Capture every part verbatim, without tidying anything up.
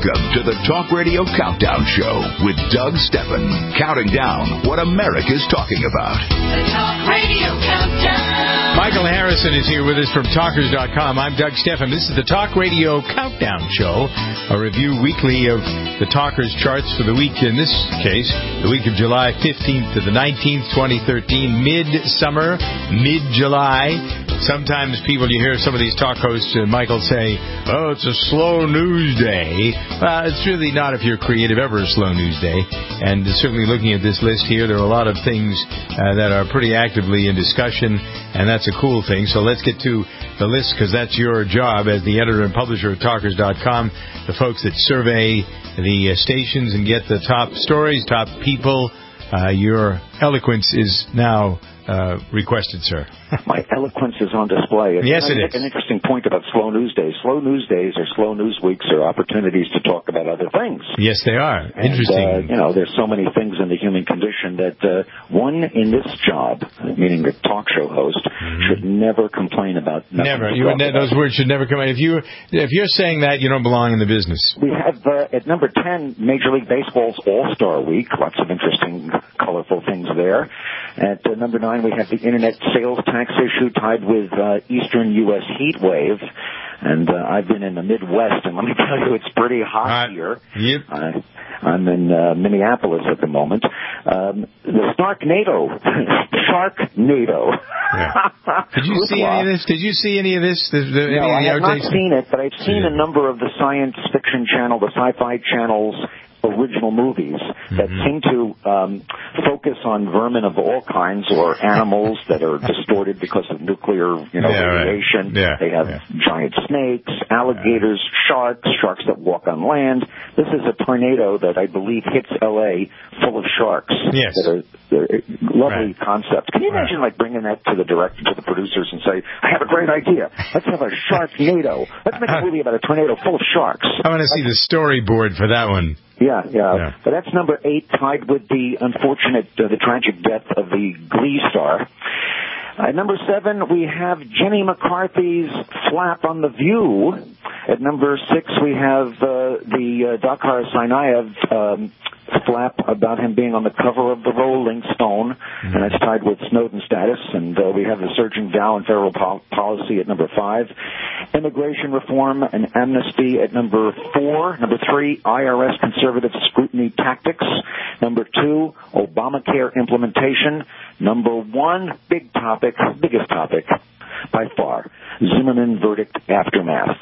Welcome to the Talk Radio Countdown Show with Doug Stephan, counting down what America's talking about. The Talk Radio Countdown. Michael Harrison is here with us from Talkers dot com. I'm Doug Stephan. This is the Talk Radio Countdown Show, a review weekly of the Talkers charts for the week, in this case, the week of July fifteenth to the nineteenth, twenty thirteen, mid-summer, mid-July. Sometimes people, you hear some of these talk hosts, uh, Michael, say, oh, it's a slow news day. Well, it's really not, if you're creative, ever a slow news day. And certainly looking at this list here, there are a lot of things uh, that are pretty actively in discussion, and that's a cool thing. So let's get to the list, because that's your job as the editor and publisher of Talkers dot com, the folks that survey the uh, stations and get the top stories, top people. Uh, your eloquence is now uh, requested, sir. My eloquence is on display. And yes, I it make is. An interesting point about slow news days. Slow news days or slow news weeks are opportunities to talk about other things. Yes, they are. And, Interesting. Uh, you know, there's so many things in the human condition that uh, one in this job, meaning the talk show host, mm-hmm. should never complain about. Never. You would ne- those words should never come out. If you if you're saying that, you don't belong in the business. We have uh, at number ten, Major League Baseball's All-Star Week. Lots of interesting, colorful things there. At uh, number nine, we have the Internet sales tax issue tied with uh, Eastern U S heat wave. And uh, I've been in the Midwest, and let me tell you, it's pretty hot uh, here. Yep. Uh, I'm in uh, Minneapolis at the moment. Um, the Snarknado, Sharknado. Yeah. Did you see any of this? Did you see any of this? The, the, no, I have not seen it, but I've seen yeah. a number of the science fiction channel, the sci-fi channels, original movies that mm-hmm. seem to um, focus on vermin of all kinds or animals that are distorted because of nuclear, you know, yeah, radiation. Right. Yeah, they have yeah. giant snakes, alligators, yeah. sharks, sharks that walk on land. This is a tornado that I believe hits L A full of sharks. Yes. That are, they're lovely right. concept. Can you right. imagine like bringing that to the director, to the producers, and say, I have a great idea. Let's have a Sharknado. Let's make a movie about a tornado full of sharks. I want to see the storyboard for that one. Yeah, yeah, yeah. But that's number eight, tied with the unfortunate, uh, the tragic death of the Glee star. At number seven, we have Jenny McCarthy's flap on The View. At number six, we have uh, the uh, Dakhar Tsarnaev um, flap about him being on the cover of the Rolling Stone, mm-hmm. and that's tied with Snowden status. And uh, we have the surging Dow and federal po- policy at number five. Immigration reform and amnesty at number four. Number three, I R S conservative scrutiny tactics. Number two, Obamacare implementation. Number one, big topic, biggest topic by far, Zimmerman verdict aftermath.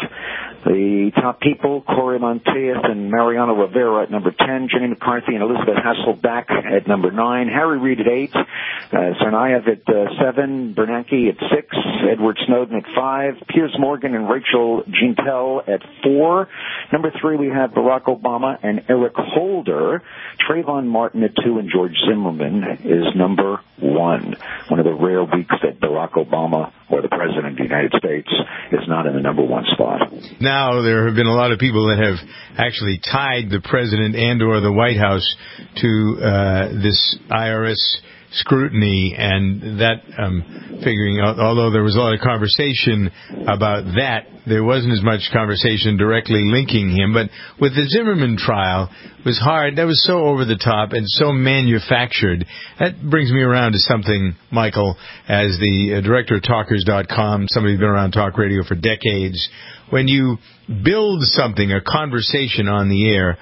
The top people, Corey Monteith and Mariano Rivera at number ten, Jenny McCarthy and Elizabeth Hasselbeck at number nine, Harry Reid at eight, uh, Tsarnaev at uh, seven, Bernanke at six, Edward Snowden at five, Piers Morgan and Rachel Jeantel at four. Number three, we have Barack Obama and Eric Holder. Trayvon Martin at two, and George Zimmerman is number one. One of the rare weeks that Barack Obama, or the President of the United States, is not in the number one spot. Now, there have been a lot of people that have actually tied the President and or the White House to uh, this I R S scrutiny, and that um, figuring out, although there was a lot of conversation about that, there wasn't as much conversation directly linking him. But with the Zimmerman trial, it was hard. That was so over the top and so manufactured. That brings me around to something, Michael, as the uh, director of Talkers dot com, somebody who's been around talk radio for decades. When you build something, a conversation on the air,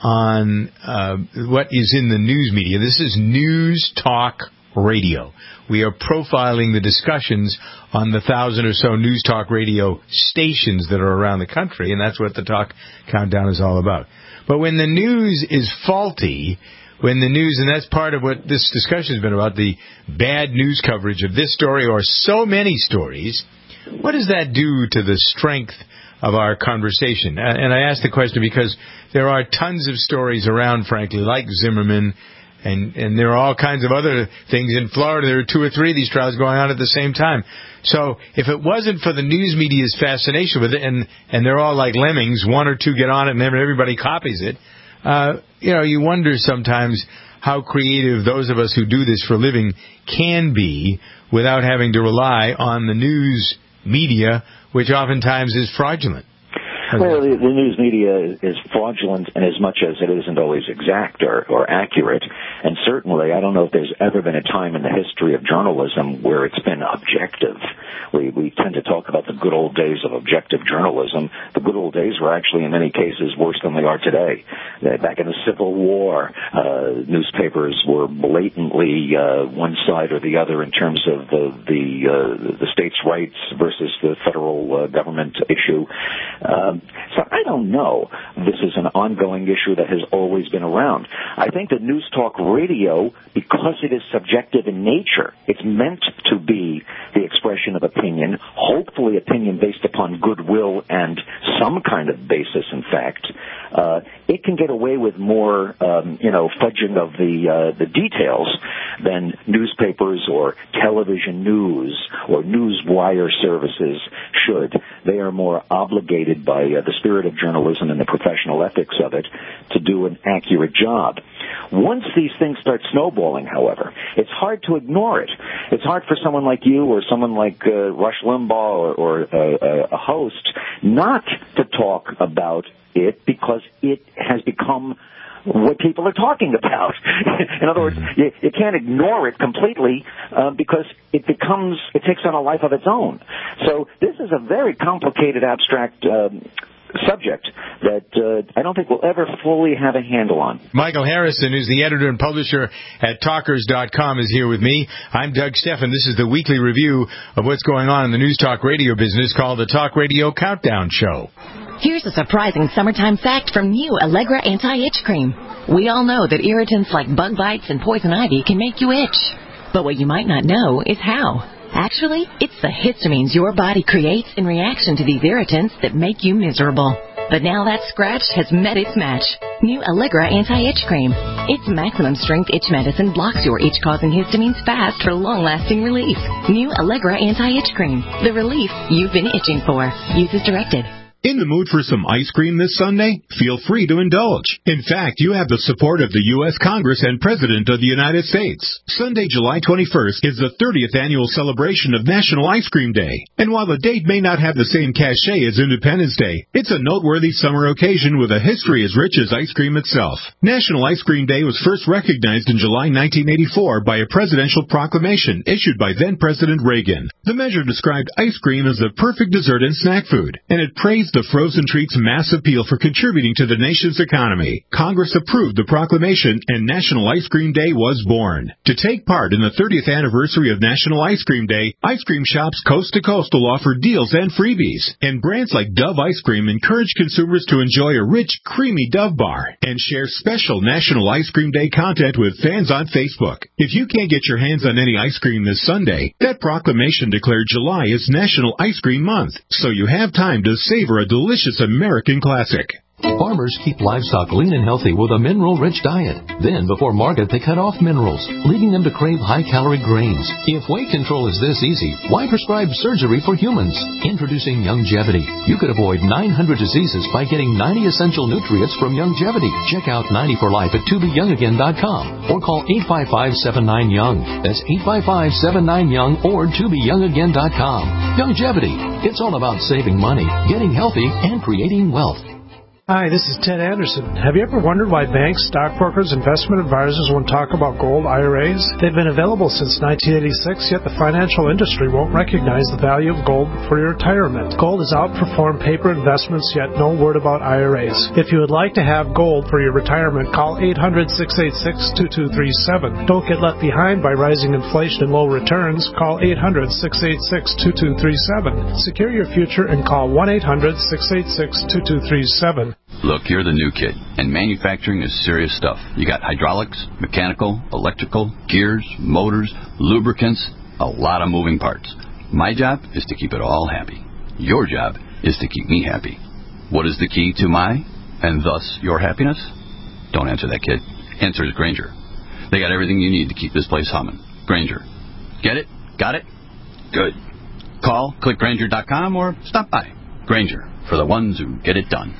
on uh, what is in the news media. This is News Talk Radio. We are profiling the discussions on the thousand or so News Talk Radio stations that are around the country, and that's what the Talk Countdown is all about. But when the news is faulty, when the news, and that's part of what this discussion has been about, the bad news coverage of this story or so many stories, what does that do to the strength of our conversation? And I ask the question because there are tons of stories around, frankly, like Zimmerman, and, and there are all kinds of other things. In Florida, there are two or three of these trials going on at the same time. So if it wasn't for the news media's fascination with it, and, and they're all like lemmings, one or two get on it and then everybody copies it, uh, you know, you wonder sometimes how creative those of us who do this for a living can be without having to rely on the news media, which oftentimes is fraudulent. Well, the, the news media is fraudulent in as much as it isn't always exact or, or accurate. And certainly, I don't know if there's ever been a time in the history of journalism where it's been objective. We, we tend to talk about the good old days of objective journalism. The good old days were actually, in many cases, worse than they are today. Uh, back in the Civil War, uh, newspapers were blatantly uh, one side or the other in terms of the the, uh, the states' rights versus the federal uh, government issue. Um, so I don't know. This is an ongoing issue that has always been around. I think that news talk radio, because it is subjective in nature, it's meant to be the expression of opinion, hopefully opinion based upon goodwill and some kind of basis, in fact. Uh, it can get away with more, um, you know, fudging of the uh, the details than newspapers or television news or news wire services should. They are more obligated by uh, the spirit of journalism and the professional ethics of it to do an accurate job. Once these things start snowballing, however, it's hard to ignore it. It's hard for someone like you or someone like uh, Rush Limbaugh or, or uh, a host not to talk about it because it has become what people are talking about. In other words, you, you can't ignore it completely uh, because it becomes, it takes on a life of its own. So this is a very complicated, abstract um, subject that uh, I don't think we'll ever fully have a handle on. Michael Harrison, who's the editor and publisher at talkers dot com, is here with me. I'm Doug Steffen. This is the weekly review of what's going on in the news talk radio business called the Talk Radio Countdown Show. Here's a surprising summertime fact from new Allegra Anti-Itch Cream. We all know that irritants like bug bites and poison ivy can make you itch. But what you might not know is how. Actually, it's the histamines your body creates in reaction to these irritants that make you miserable. But now that scratch has met its match. New Allegra Anti-Itch Cream. Its maximum strength itch medicine blocks your itch-causing histamines fast for long-lasting relief. New Allegra Anti-Itch Cream. The relief you've been itching for. Use as directed. In the mood for some ice cream this Sunday? Feel free to indulge. In fact, you have the support of the U S Congress and President of the United States. Sunday, July twenty-first is the thirtieth annual celebration of National Ice Cream Day. And while the date may not have the same cachet as Independence Day, it's a noteworthy summer occasion with a history as rich as ice cream itself. National Ice Cream Day was first recognized in July nineteen eighty-four by a presidential proclamation issued by then-President Reagan. The measure described ice cream as the perfect dessert and snack food, and it praised the frozen treat's mass appeal for contributing to the nation's economy. Congress approved the proclamation, and National Ice Cream Day was born. To take part in the thirtieth anniversary of National Ice Cream Day, ice cream shops coast to coast will offer deals and freebies, and brands like Dove Ice Cream encourage consumers to enjoy a rich, creamy Dove bar and share special National Ice Cream Day content with fans on Facebook. If you can't get your hands on any ice cream this Sunday, that proclamation declared July is National Ice Cream Month, so you have time to savor a delicious American classic. Farmers keep livestock lean and healthy with a mineral-rich diet. Then, before market, they cut off minerals, leading them to crave high-calorie grains. If weight control is this easy, why prescribe surgery for humans? Introducing Youngevity. You could avoid nine hundred diseases by getting ninety essential nutrients from Youngevity. Check out ninety for life at to be young again dot com or call eight five five, seven nine, young. That's eight five five, seven nine, young or to be young again dot com. Youngevity. It's all about saving money, getting healthy, and creating wealth. Hi, this is Ted Anderson. Have you ever wondered why banks, stockbrokers, investment advisors won't talk about gold I R As? They've been available since nineteen eighty-six, yet the financial industry won't recognize the value of gold for your retirement. Gold has outperformed paper investments, yet no word about I R As. If you would like to have gold for your retirement, call eight hundred, six eight six, two two three seven. Don't get left behind by rising inflation and low returns. Call eight hundred, six eight six, two two three seven. Secure your future and call one eight hundred, six eight six, two two three seven. Look, you're the new kid, and manufacturing is serious stuff. You got hydraulics, mechanical, electrical, gears, motors, lubricants, a lot of moving parts. My job is to keep it all happy. Your job is to keep me happy. What is the key to my, and thus your happiness? Don't answer that, kid. Answer is Grainger. They got everything you need to keep this place humming. Grainger. Get it? Got it? Good. Call, click Grainger dot com, or stop by. Grainger, for the ones who get it done.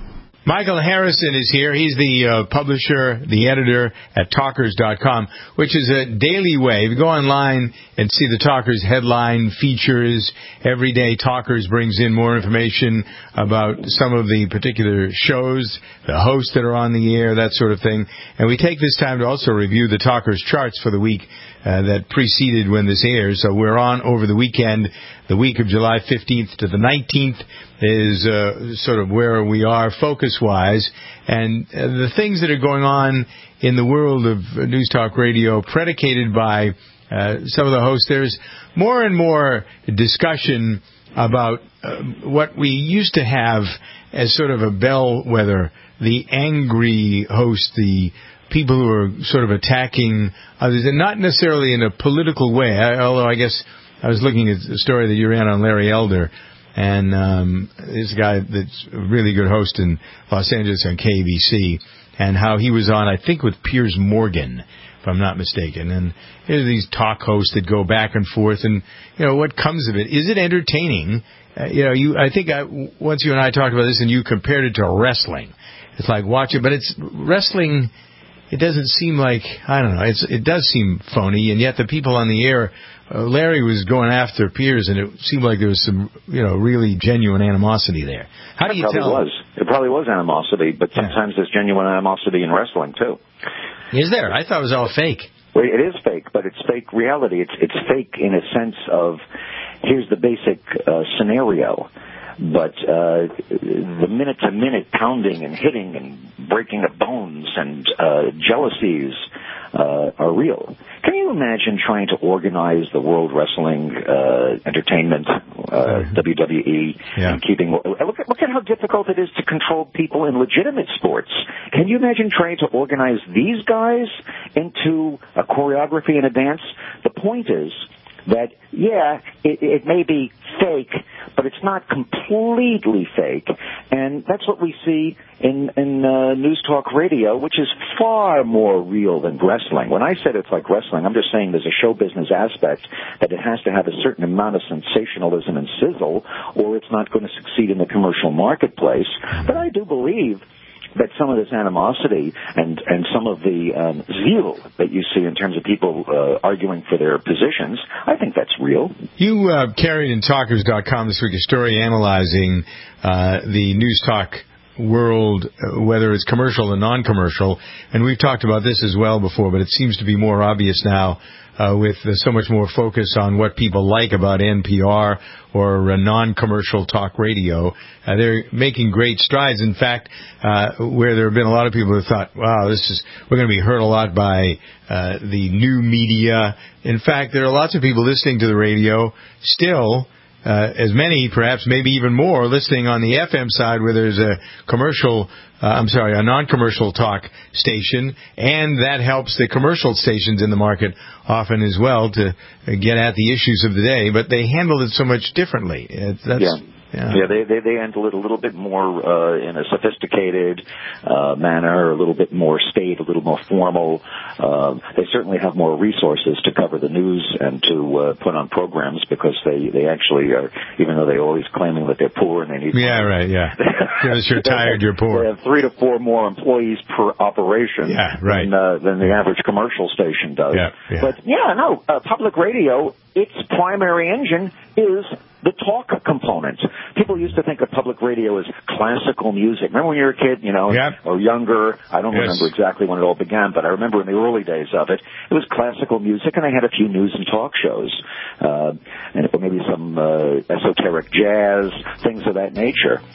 Michael Harrison is here. He's the uh, publisher, the editor at talkers dot com, which is a daily way. If you go online and see the Talkers headline features, every day Talkers brings in more information about some of the particular shows, the hosts that are on the air, that sort of thing. And we take this time to also review the Talkers charts for the week uh, that preceded when this airs. So we're on over the weekend. The week of July fifteenth to the nineteenth is uh, sort of where we are focus-wise. And uh, the things that are going on in the world of News Talk Radio, predicated by uh, some of the hosts, there's more and more discussion about uh, what we used to have as sort of a bellwether, the angry host, the people who are sort of attacking others, and not necessarily in a political way, I, although I guess I was looking at the story that you ran on Larry Elder, and um, this guy that's a really good host in Los Angeles on K A B C, and how he was on, I think, with Piers Morgan, if I'm not mistaken. And there's these talk hosts that go back and forth, and, you know, what comes of it? Is it entertaining? Uh, you know, you, I think I, once you and I talked about this, and you compared it to wrestling. It's like watching, but it's wrestling. It doesn't seem like, I don't know, it's, it does seem phony, and yet the people on the air, uh, Larry was going after Piers, and it seemed like there was some, you know, really genuine animosity there. How do you it probably tell? Was. It probably was animosity, but sometimes yeah. there's genuine animosity in wrestling, too. Is there? I thought it was all fake. Well, it is fake, but it's fake reality. It's, it's fake in a sense of, here's the basic uh, scenario. But uh, the minute-to-minute pounding and hitting and breaking of bones and uh, jealousies uh, are real. Can you imagine trying to organize the World Wrestling uh, Entertainment, uh, W W E, yeah. and keeping... Look at, look at how difficult it is to control people in legitimate sports. Can you imagine trying to organize these guys into a choreography and a dance? The point is that, yeah, it, it may be fake, but it's not completely fake. And that's what we see in, in uh, News Talk Radio, which is far more real than wrestling. When I said it's like wrestling, I'm just saying there's a show business aspect, that it has to have a certain amount of sensationalism and sizzle, or it's not going to succeed in the commercial marketplace. But I do believe that some of this animosity and, and some of the um, zeal that you see in terms of people uh, arguing for their positions, I think that's real. You uh, carried in talkers dot com this week a story analyzing uh, the News Talk world, uh, whether it's commercial or non-commercial, and we've talked about this as well before, but it seems to be more obvious now uh, with uh, so much more focus on what people like about N P R or uh, non-commercial talk radio. Uh, they're making great strides. In fact, uh, where there have been a lot of people who thought, wow, this is, we're going to be hurt a lot by uh, the new media. In fact, there are lots of people listening to the radio still, Uh, as many, perhaps, maybe even more, listening on the F M side where there's a commercial, uh, I'm sorry, a non-commercial talk station, and that helps the commercial stations in the market often as well to get at the issues of the day, but they handled it so much differently. It, that's, yeah. Yeah, yeah they, they they handle it a little bit more uh, in a sophisticated uh, manner, a little bit more staid, a little more formal. Uh, they certainly have more resources to cover the news and to uh, put on programs because they, they actually are, even though they're always claiming that they're poor and they need... Yeah, right, yeah. Because you're tired, you're poor. They have three to four more employees per operation yeah, right. than, uh, than the average commercial station does. Yeah, yeah. But, yeah, no, uh, public radio, its primary engine is the talk component. People used to think of public radio as classical music. Remember when you were a kid, you know, yep. or younger? I don't yes. remember exactly when it all began, but I remember in the early days of it, it was classical music, and they had a few news and talk shows, uh, and maybe some uh, esoteric jazz, things of that nature.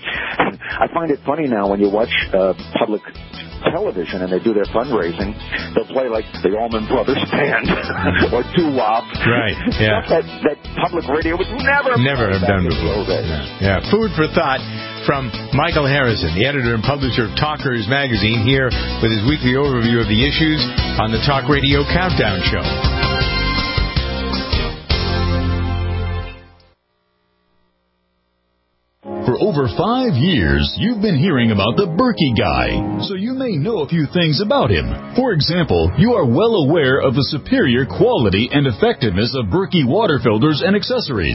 I find it funny now when you watch uh, public television and they do their fundraising, they'll play like the Allman Brothers Band or doo-wop. Right, yeah. Stuff that, that public radio would never never have done before. Yeah. yeah, food for thought from Michael Harrison, the editor and publisher of Talkers Magazine, here with his weekly overview of the issues on the Talk Radio Countdown Show. For over five years, you've been hearing about the Berkey Guy, so you may know a few things about him. For example, you are well aware of the superior quality and effectiveness of Berkey water filters and accessories.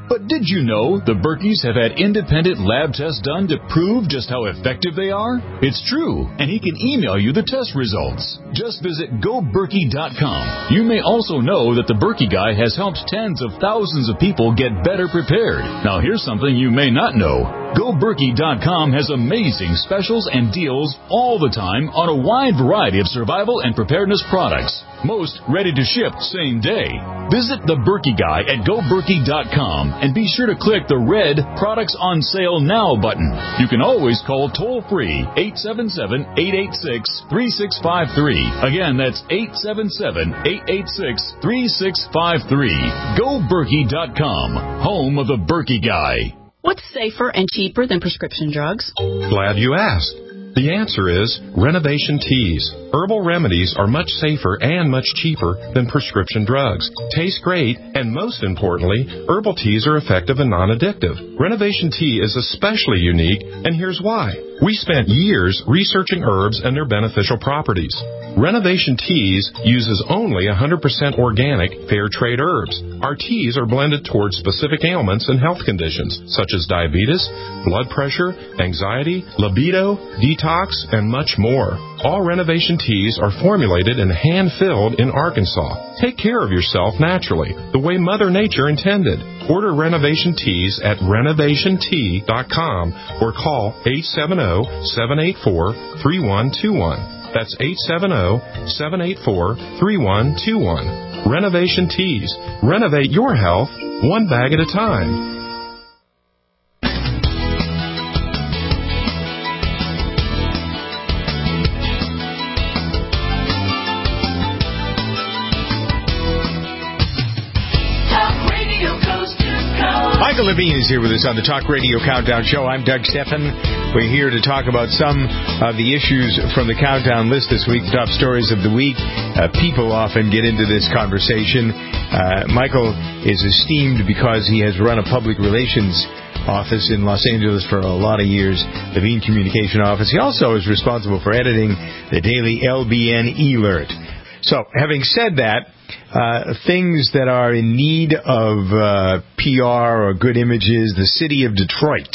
But did you know the Berkeys have had independent lab tests done to prove just how effective they are? It's true, and he can email you the test results. Just visit go berkey dot com. You may also know that the Berkey Guy has helped tens of thousands of people get better prepared. Now here's something you may not know. go berkey dot com has amazing specials and deals all the time on a wide variety of survival and preparedness products. Most ready to ship same day. Visit the Berkey Guy at go berkey dot com and be sure to click the red Products on Sale Now button. You can always call toll-free eight seven seven, eight eight six, three six five three. Again, that's eight seven seven, eight eight six, three six five three. go berkey dot com, home of the Berkey Guy. What's safer and cheaper than prescription drugs? Glad you asked. The answer is Renovation Teas. Herbal remedies are much safer and much cheaper than prescription drugs. Taste great, and most importantly, herbal teas are effective and non-addictive. Renovation Tea is especially unique, and here's why. We spent years researching herbs and their beneficial properties. Renovation Teas uses only one hundred percent organic, fair trade herbs. Our teas are blended towards specific ailments and health conditions, such as diabetes, blood pressure, anxiety, libido, detox, and much more. All Renovation Teas are formulated and hand-filled in Arkansas. Take care of yourself naturally, the way Mother Nature intended. Order Renovation Teas at renovation tea dot com or call eight seven zero, seven eight four, three one two one. That's eight seven zero, seven eight four, three one two one. Renovation Teas. Renovate your health one bag at a time. Michael Levine is here with us on the Talk Radio Countdown Show. I'm Doug Steffen. We're here to talk about some of the issues from the Countdown list this week, top stories of the week. Uh, people often get into this conversation. Uh, Michael is esteemed because he has run a public relations office in Los Angeles for a lot of years, Levine Communication Office. He also is responsible for editing the daily L B N E-Alert. So, having said that, uh, things that are in need of uh, P R or good images, the city of Detroit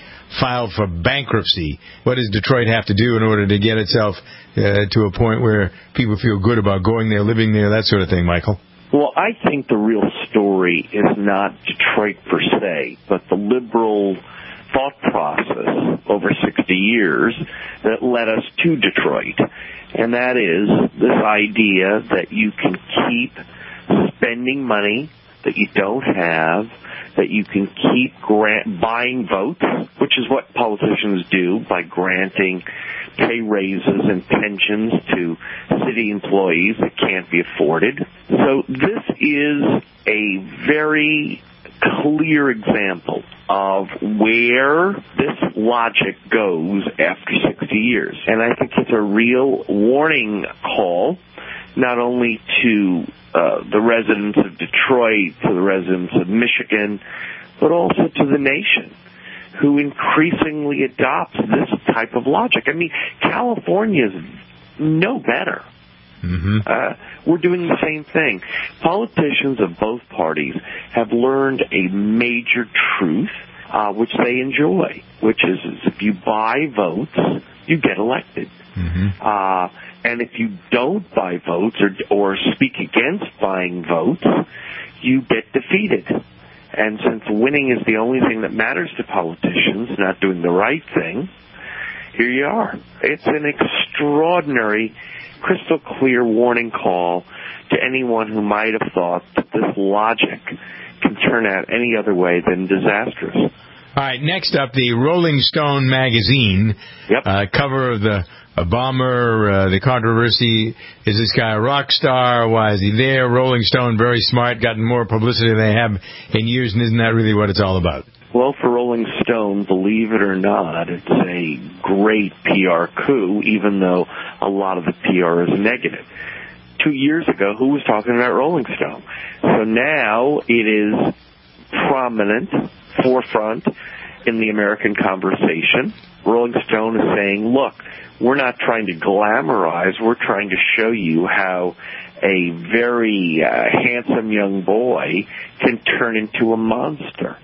filed for bankruptcy. What does Detroit have to do in order to get itself uh, to a point where people feel good about going there, living there, that sort of thing, Michael? Well, I think the real story is not Detroit per se, but the liberal thought process over sixty years that led us to Detroit. And that is this idea that you can keep spending money that you don't have, that you can keep grant, buying votes, which is what politicians do by granting pay raises and pensions to city employees that can't be afforded. So this is a very clear example of where this logic goes after sixty years. And I think it's a real warning call, not only to uh, the residents of Detroit, to the residents of Michigan, but also to the nation, who increasingly adopts this type of logic. I mean, California's no better. Mm-hmm. Uh, we're doing the same thing. Politicians of both parties have learned a major truth, uh, which they enjoy, which is, is if you buy votes, you get elected. Mm-hmm. Uh, and if you don't buy votes or, or speak against buying votes, you get defeated. And since winning is the only thing that matters to politicians, not doing the right thing, here you are. It's an extraordinary, crystal clear warning call to anyone who might have thought that this logic can turn out any other way than disastrous. All right, next up, the Rolling Stone magazine, yep. uh, cover of the a bomber, uh, the controversy, is this guy a rock star, why is he there? Rolling Stone, very smart, gotten more publicity than they have in years, and isn't that really what it's all about? Well, for Rolling Stone, believe it or not, it's a great P R coup, even though a lot of the P R is negative. Two years ago, who was talking about Rolling Stone? So now it is prominent, forefront in the American conversation. Rolling Stone is saying, look, we're not trying to glamorize, we're trying to show you how a very uh, handsome young boy can turn into a monster.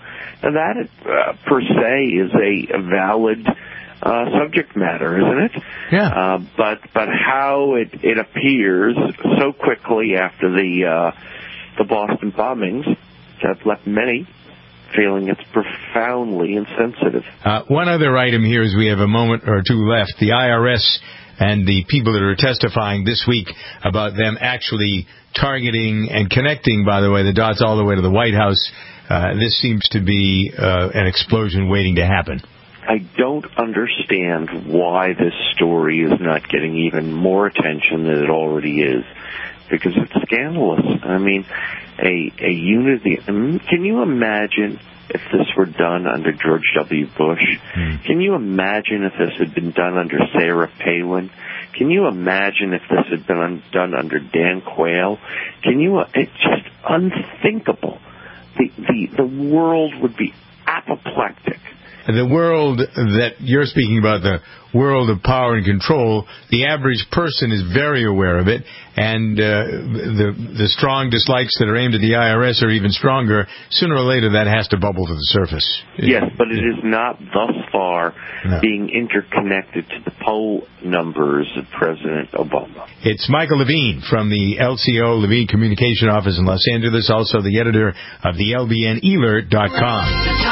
that uh, per se is a, a valid uh, subject matter, isn't it? Yeah. Uh, but but how it, it appears so quickly after the uh, the Boston bombings have left many feeling it's profoundly insensitive. Uh, one other item here is we have a moment or two left. The I R S and the people that are testifying this week about them actually targeting and connecting, by the way, the dots all the way to the White House. Uh, this seems to be uh, an explosion waiting to happen. I don't understand why this story is not getting even more attention than it already is, because it's scandalous. I mean, a, a unity. Can you imagine if this were done under George W. Bush? Mm. Can you imagine if this had been done under Sarah Palin? Can you imagine if this had been un- done under Dan Quayle? Can you? Uh, it's just unthinkable. The, the the world would be apoplectic. The world that you're speaking about, the world of power and control, the average person is very aware of it, and uh, the the strong dislikes that are aimed at the I R S are even stronger. Sooner or later, that has to bubble to the surface. Yes, but it is not thus far no. being interconnected to the poll numbers of President Obama. It's Michael Levine from the L C O Levine Communication Office in Los Angeles, also the editor of the L B N alert dot com.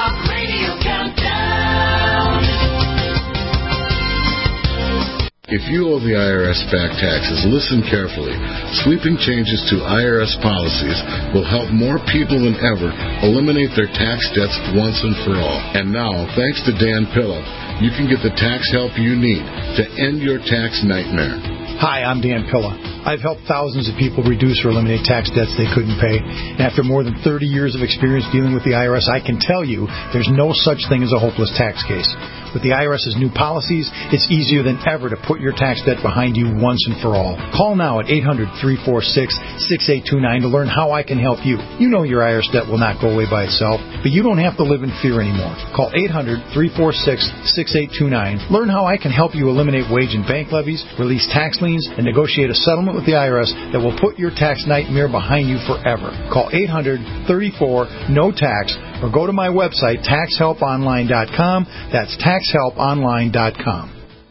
If you owe the I R S back taxes, listen carefully. Sweeping changes to I R S policies will help more people than ever eliminate their tax debts once and for all. And now, thanks to Dan Pilla, you can get the tax help you need to end your tax nightmare. Hi, I'm Dan Pilla. I've helped thousands of people reduce or eliminate tax debts they couldn't pay. And after more than thirty years of experience dealing with the I R S, I can tell you there's no such thing as a hopeless tax case. With the I R S's new policies, it's easier than ever to put your tax debt behind you once and for all. Call now at eight hundred, three four six, six eight two nine to learn how I can help you. You know your I R S debt will not go away by itself, but you don't have to live in fear anymore. Call eight hundred, three four six, six eight two nine. Learn how I can help you eliminate wage and bank levies, release tax liens, and negotiate a settlement with the I R S that will put your tax nightmare behind you forever. Call eight hundred, thirty-four, N O T A X or go to my website, tax help online dot com. That's tax help online dot com.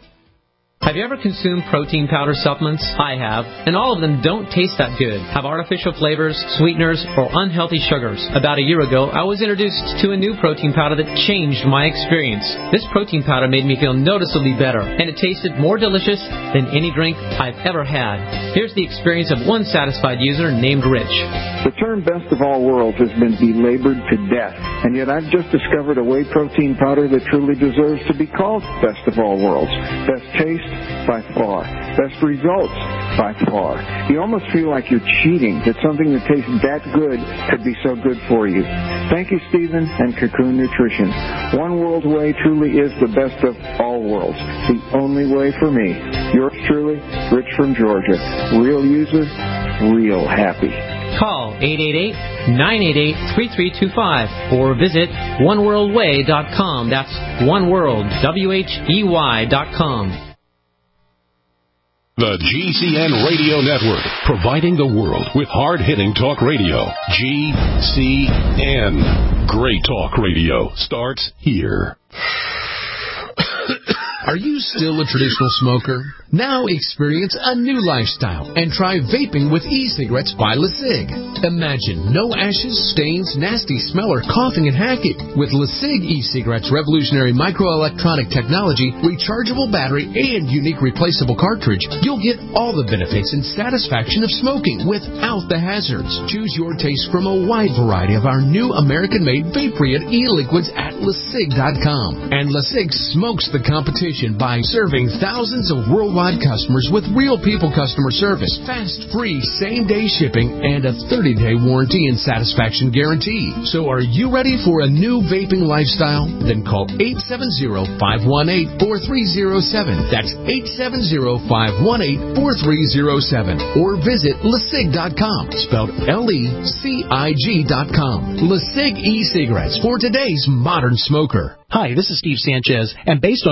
Have you ever consumed protein powder supplements? I have, and all of them don't taste that good, have artificial flavors, sweeteners, or unhealthy sugars. About a year ago, I was introduced to a new protein powder that changed my experience. This protein powder made me feel noticeably better, and it tasted more delicious than any drink I've ever had. Here's the experience of one satisfied user named Rich. The term best of all worlds has been belabored to death, and yet I've just discovered a whey protein powder that truly deserves to be called best of all worlds. Best taste, by far. Best results, by far. You almost feel like you're cheating, that something that tastes that good could be so good for you. Thank you, Stephen and Cocoon Nutrition. One World Whey truly is the best of all worlds. The only way for me. Yours truly, Rich from Georgia. Real user, real happy. Call eight eight eight, nine eight eight, three three two five or visit one world way dot com. That's oneworld, W H E Y dot com. The G C N Radio Network, providing the world with hard-hitting talk radio. G C N. Great talk radio starts here. Are you still a traditional smoker? Now experience a new lifestyle and try vaping with e-cigarettes by LeSig. Imagine no ashes, stains, nasty smell, or coughing and hacking. With LeSig e-cigarettes' revolutionary microelectronic technology, rechargeable battery, and unique replaceable cartridge, you'll get all the benefits and satisfaction of smoking without the hazards. Choose your taste from a wide variety of our new American-made Vaporeon e-liquids at LeSig dot com. And LeSig smokes the competition by serving thousands of worldwide customers with real people customer service, fast, free, same-day shipping, and a thirty-day warranty and satisfaction guarantee. So are you ready for a new vaping lifestyle? Then call eight seven zero, five one eight, four three zero seven. That's eight seven zero, five one eight, four three zero seven. Or visit LeSig dot com, spelled L E C I G dot com. LeSig e-cigarettes for today's modern smoker. Hi, this is Steve Sanchez, and based on a recent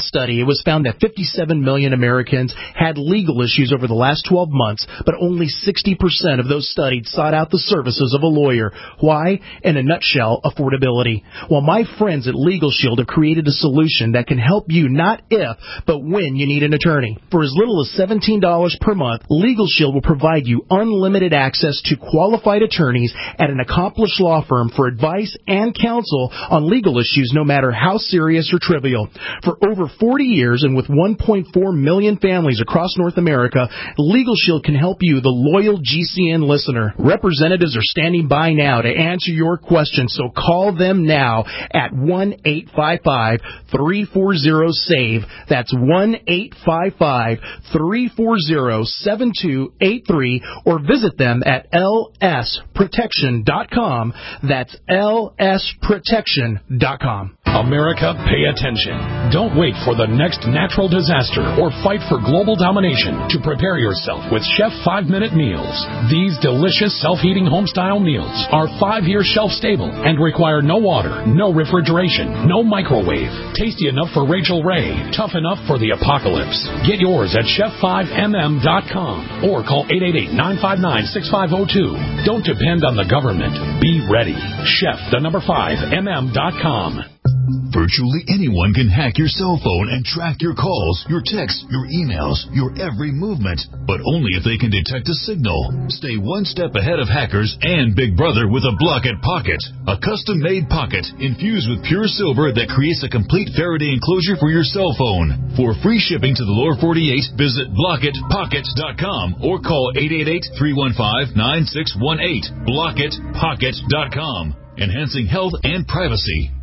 study, it was found that fifty-seven million Americans had legal issues over the last twelve months, but only sixty percent of those studied sought out the services of a lawyer. Why? In a nutshell, affordability. Well, my friends at Legal Shield have created a solution that can help you not if, but when you need an attorney. For as little as seventeen dollars per month, Legal Shield will provide you unlimited access to qualified attorneys at an accomplished law firm for advice and counsel on legal issues, no matter how serious or trivial. For over forty years and with one point four million families across North America, Legal Shield can help you, the loyal G C N listener. Representatives are standing by now to answer your questions, so call them now at one eight five five, three four zero, S A V E. That's one eight five five, three four zero, seven two eight three, or visit them at L S protection dot com. That's L S protection dot com. America, pay attention. Don't wait for the next natural disaster or fight for global domination to prepare yourself with Chef five-Minute Meals. These delicious self-heating home-style meals are five-year shelf-stable and require no water, no refrigeration, no microwave. Tasty enough for Rachel Ray, tough enough for the apocalypse. Get yours at chef five m m dot com or call eight eight eight, nine five nine, six five zero two. Don't depend on the government. Be ready. Chef, the number five, m m dot com. Virtually anyone can hack your cell phone and track your calls, your texts, your emails, your every movement, but only if they can detect a signal. Stay one step ahead of hackers and Big Brother with a Blockit Pocket, a custom-made pocket infused with pure silver that creates a complete Faraday enclosure for your cell phone. For free shipping to the lower forty-eight, visit blockit pocket dot com or call eight eight eight, three one five, nine six one eight. blockit pocket dot com, enhancing health and privacy.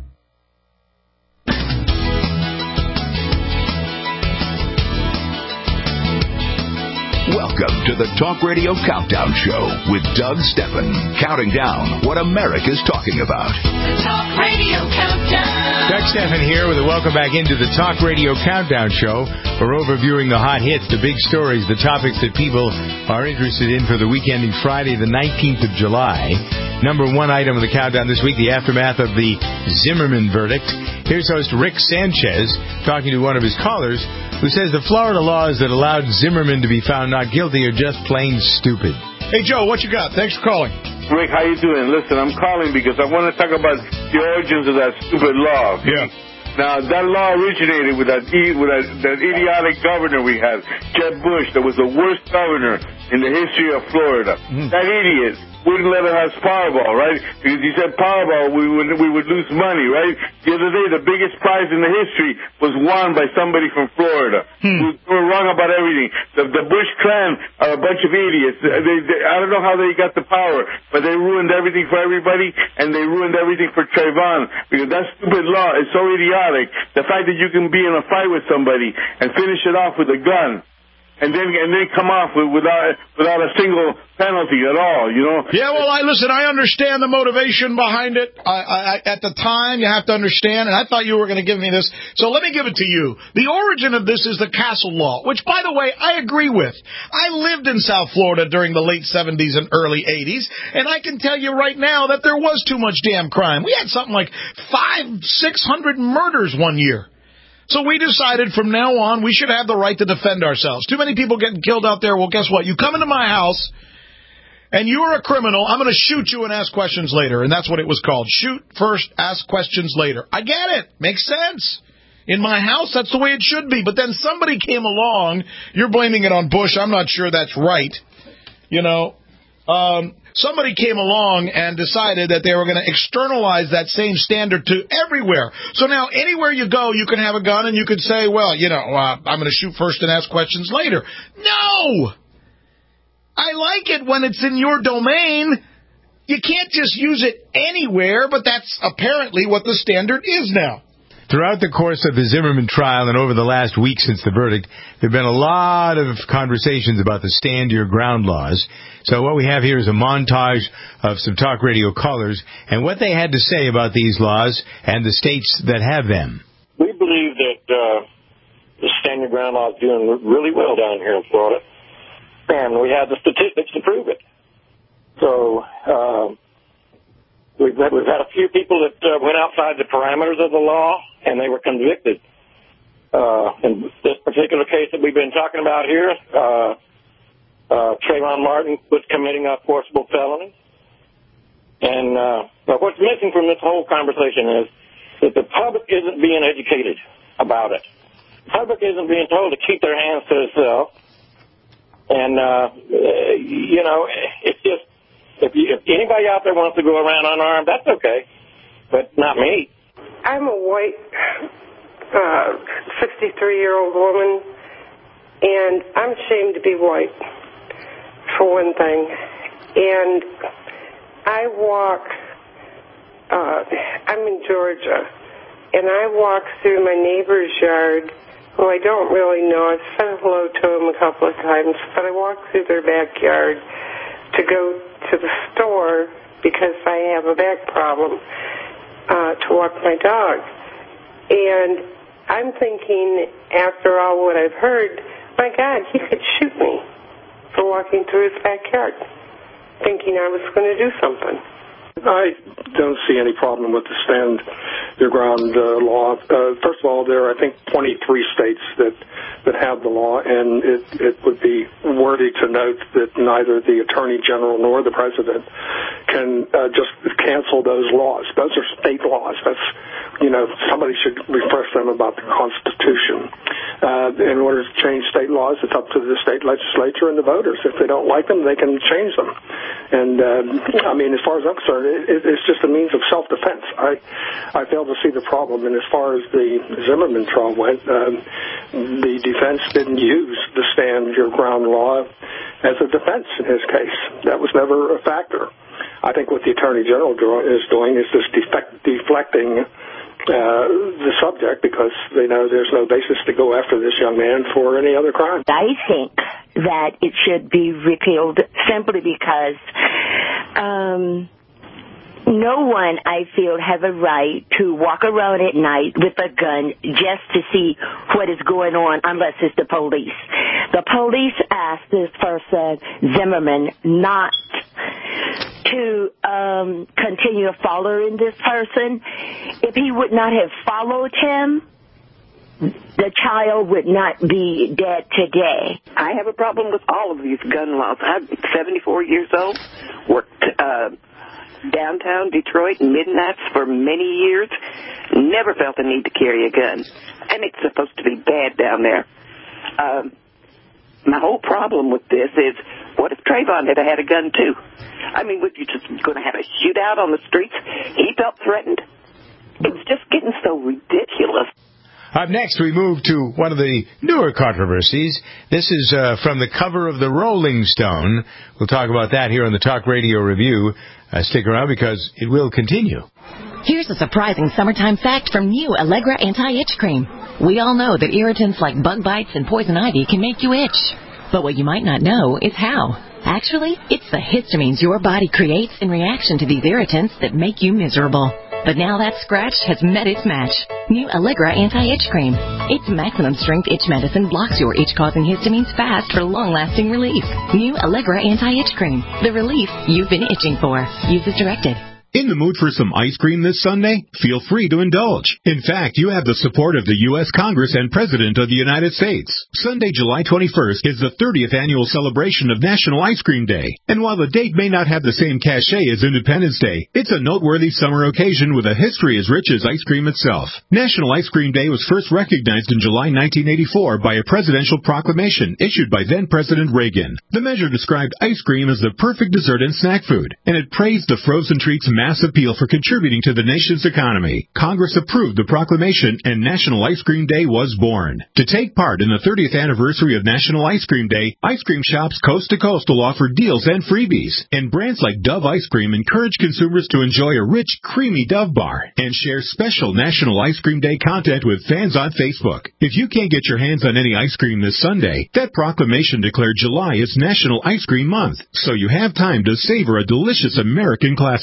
Welcome to the Talk Radio Countdown Show with Doug Steffen, counting down what America's talking about. The Talk Radio Countdown. Doug Steffen here with a welcome back into the Talk Radio Countdown Show. We're overviewing the hot hits, the big stories, the topics that people are interested in for the weekend ending Friday, the nineteenth of July. Number one item of the countdown this week, the aftermath of the Zimmerman verdict. Here's host Rick Sanchez talking to one of his callers who says the Florida laws that allowed Zimmerman to be found not guilty are just plain stupid. Hey, Joe, what you got? Thanks for calling. Rick, how you doing? Listen, I'm calling because I want to talk about the origins of that stupid law. Yeah. Now, that law originated with that with that, that idiotic governor we had, Jeb Bush, that was the worst governor in the history of Florida. Mm-hmm. That idiot wouldn't let us have Powerball, right? Because he said Powerball, we would we would lose money, right? The other day, the biggest prize in the history was won by somebody from Florida. Hmm. We were wrong about everything. The, the Bush clan are a bunch of idiots. They, they, I don't know how they got the power, but they ruined everything for everybody, and they ruined everything for Trayvon, because that stupid law is so idiotic. The fact that you can be in a fight with somebody and finish it off with a gun, and then and then come off with, without without a single penalty at all, you know? Yeah, well, I listen, I understand the motivation behind it. I, I, at the time, you have to understand, and I thought you were going to give me this, so let me give it to you. The origin of this is the Castle Law, which, by the way, I agree with. I lived in South Florida during the late seventies and early eighties, and I can tell you right now that there was too much damn crime. We had something like five, six hundred murders one year. So we decided from now on we should have the right to defend ourselves. Too many people getting killed out there. Well, guess what? You come into my house and you're a criminal. I'm going to shoot you and ask questions later. And that's what it was called. Shoot first, ask questions later. I get it. Makes sense. In my house, that's the way it should be. But then somebody came along. You're blaming it on Bush. I'm not sure that's right. You know, um, somebody came along and decided that they were going to externalize that same standard to everywhere. So now anywhere you go, you can have a gun and you could say, well, you know, uh, I'm going to shoot first and ask questions later. No! I like it when it's in your domain. You can't just use it anywhere, but that's apparently what the standard is now. Throughout the course of the Zimmerman trial and over the last week since the verdict, there have been a lot of conversations about the stand your ground laws. So what we have here is a montage of some talk radio callers and what they had to say about these laws and the states that have them. We believe that uh, the stand your ground law is doing really well down here in Florida, and we have the statistics to prove it. So uh, we've, we've had a few people that uh, went outside the parameters of the law, and they were convicted. uh, in this particular case that we've been talking about here, uh, uh, Trayvon Martin was committing a forcible felony. And uh, but what's missing from this whole conversation is that the public isn't being educated about it. The public isn't being told to keep their hands to themselves. And, uh, you know, it's just, if, you, if anybody out there wants to go around unarmed, that's okay, but not me. I'm a white, uh, sixty-three-year-old woman, and I'm ashamed to be white, for one thing. And I walk, uh, I'm in Georgia, and I walk through my neighbor's yard, who I don't really know. I've said hello to them a couple of times, but I walk through their backyard to go to the store because I have a back problem, uh, to walk my dog. And I'm thinking, after all what I've heard, my God, he could shoot me for walking through his backyard, thinking I was going to do something. I don't see any problem with the stand your ground uh, law. Uh, first of all, there are, I think, twenty-three states that, that have the law, and it, it would be worthy to note that neither the Attorney General nor the President can uh, just cancel those laws. Those are state laws. That's, you know, somebody should refresh them about the Constitution. Uh, in order to change state laws, it's up to the state legislature and the voters. If they don't like them, they can change them. And, uh, I mean, as far as I'm concerned, it, it's just a means of self-defense. I, I fail to see the problem. And as far as the Zimmerman trial went, um, the defense didn't use the stand your ground law as a defense in his case. That was never a factor. I think what the Attorney General is doing is just defect, deflecting Uh, the subject because they know there's no basis to go after this young man for any other crime. I think that it should be repealed simply because um, no one, I feel, has a right to walk around at night with a gun just to see what is going on unless it's the police. The police asked this person, Zimmerman, not to um, continue following this person. If he would not have followed him, the child would not be dead today. I have a problem with all of these gun laws. I'm seventy-four years old, worked uh, downtown Detroit midnights for many years, never felt the need to carry a gun. And it's supposed to be bad down there. Um, my whole problem with this is, what if Trayvon had had a gun too? I mean, would you just going to have a shootout on the streets? He felt threatened. It's just getting so ridiculous. Up next, we move to one of the newer controversies. This is uh, from the cover of the Rolling Stone. We'll talk about that here on the Talk Radio Review. Uh, stick around because it will continue. Here's a surprising summertime fact from new Allegra Anti-Itch Cream. We all know that irritants like bug bites and poison ivy can make you itch. But what you might not know is how. Actually, it's the histamines your body creates in reaction to these irritants that make you miserable. But now that scratch has met its match. New Allegra Anti-Itch Cream. Its maximum strength itch medicine blocks your itch-causing histamines fast for long-lasting relief. New Allegra Anti-Itch Cream. The relief you've been itching for. Use as directed. In the mood for some ice cream this Sunday? Feel free to indulge. In fact, you have the support of the U S Congress and President of the United States. Sunday, July twenty-first is the thirtieth annual celebration of National Ice Cream Day. And while the date may not have the same cachet as Independence Day, it's a noteworthy summer occasion with a history as rich as ice cream itself. National Ice Cream Day was first recognized in July nineteen eighty-four by a presidential proclamation issued by then-President Reagan. The measure described ice cream as the perfect dessert and snack food, and it praised the frozen treat's mass appeal for contributing to the nation's economy. Congress approved the proclamation, and National Ice Cream Day was born. To take part in the thirtieth anniversary of National Ice Cream Day, ice cream shops coast to coast will offer deals and freebies. And brands like Dove Ice Cream encourage consumers to enjoy a rich, creamy Dove bar and share special National Ice Cream Day content with fans on Facebook. If you can't get your hands on any ice cream this Sunday, that proclamation declared July is National Ice Cream Month, so you have time to savor a delicious American classic.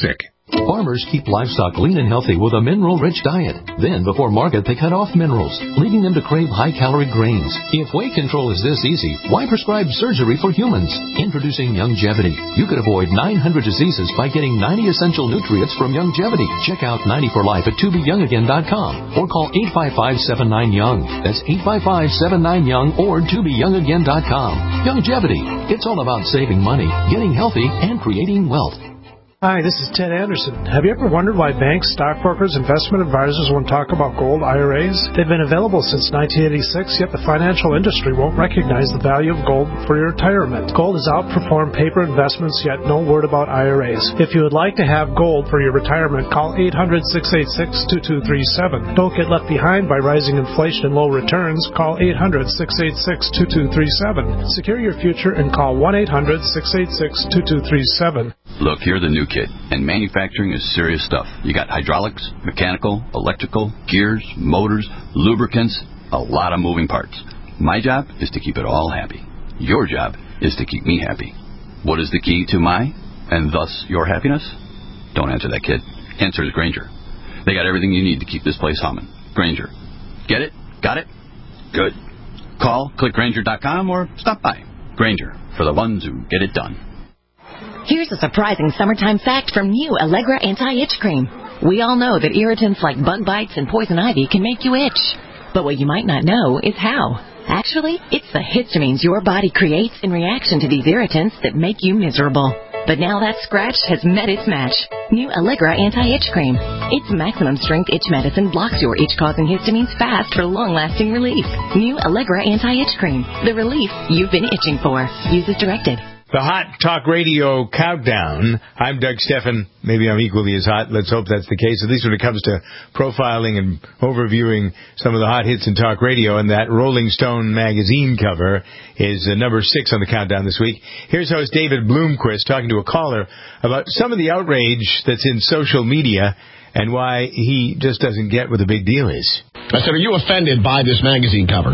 Farmers keep livestock lean and healthy with a mineral-rich diet. Then, before market, they cut off minerals, leading them to crave high-calorie grains. If weight control is this easy, why prescribe surgery for humans? Introducing Youngevity. You could avoid nine hundred diseases by getting ninety essential nutrients from Youngevity. Check out ninety for life at to be young again dot com or call eight five five, seven nine, young. That's eight five five, seven nine, young or to be young again dot com. Youngevity. It's all about saving money, getting healthy, and creating wealth. Hi, this is Ted Anderson. Have you ever wondered why banks, stockbrokers, investment advisors won't talk about gold I R As? They've been available since nineteen eighty-six, yet the financial industry won't recognize the value of gold for your retirement. Gold has outperformed paper investments, yet no word about I R As. If you would like to have gold for your retirement, call eight hundred, six eight six, two two three seven. Don't get left behind by rising inflation and low returns. Call eight hundred, six eight six, two two three seven. Secure your future and call one eight hundred, six eight six, two two three seven. Look, you're the new kid, and manufacturing is serious stuff. You got hydraulics, mechanical, electrical, gears, motors, lubricants, a lot of moving parts. My job is to keep it all happy. Your job is to keep me happy. What is the key to my, and thus your happiness? Don't answer that, kid. Answer is Grainger. They got everything you need to keep this place humming. Grainger. Get it? Got it? Good. Call, click Grainger dot com, or stop by. Grainger, for the ones who get it done. Here's a surprising summertime fact from new Allegra Anti-Itch Cream. We all know that irritants like bug bites and poison ivy can make you itch. But what you might not know is how. Actually, it's the histamines your body creates in reaction to these irritants that make you miserable. But now that scratch has met its match. New Allegra Anti-Itch Cream. Its maximum strength itch medicine blocks your itch-causing histamines fast for long-lasting relief. New Allegra Anti-Itch Cream. The relief you've been itching for. Use as directed. The Hot Talk Radio Countdown. I'm Doug Steffen. Maybe I'm equally as hot. Let's hope that's the case, at least when it comes to profiling and overviewing some of the hot hits in talk radio. And that Rolling Stone magazine cover is uh, number six on the countdown this week. Here's host David Bloomquist talking to a caller about some of the outrage that's in social media and why he just doesn't get what the big deal is. I said, are you offended by this magazine cover?